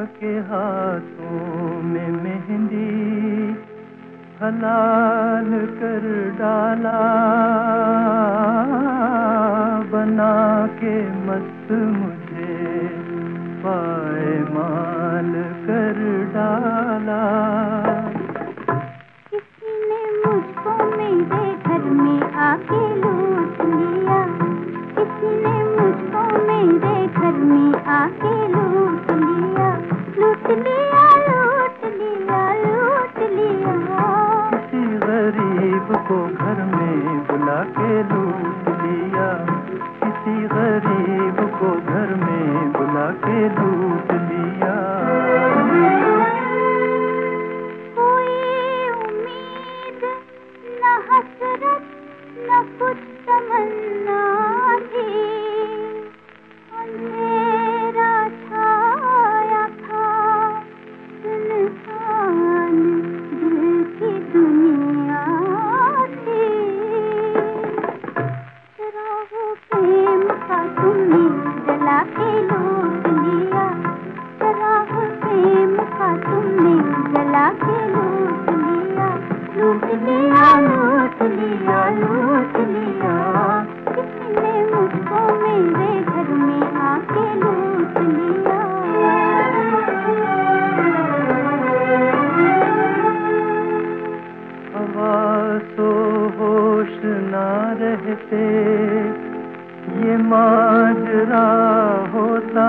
के हाथों में मेहंदी हलाल कर डाला, बना के मस्त मुझे पायमाल कर डाला। किसी ने मुझको मेरे घर में आके लूट लिया, किसी ने मुझको मेरे घर में आके लूट लिया, लूट लिया, लूट लिया, लूट लिया। किसी गरीब को घर में बुला के लूट लिया, किसी गरीब को घर में बुला के लूट लिया। कोई उम्मीद न हसरत न कुछ तमन्ना थी, अंधेरा छाया था, सुनसान दिल की दुनिया थी। चरागो प्रेम का तुमने जला के लूट लिया, चरागो प्रेम का तुमने जला के लूट लिया, लूट लिया, लूट लिया, लूट लिया। किसी ने मुझको मेरे घर में आके लूट लिया। हवासो होश ना रहते ये माजरा होता,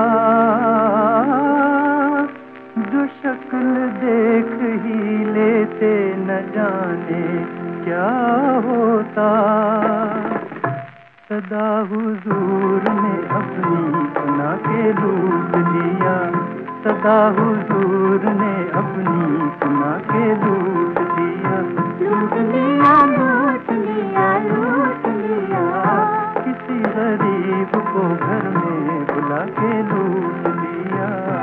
जो शक्ल देख ही लेते न जाने क्या होता। सदा हुजूर ने अपनी बना के लूट लिया, सदा हुजूर ने अपनी बना के लूट लिया, लूट लिया, लूट लिया, लूट लिया। किसी गरीब को घर में बुला के लूट लिया।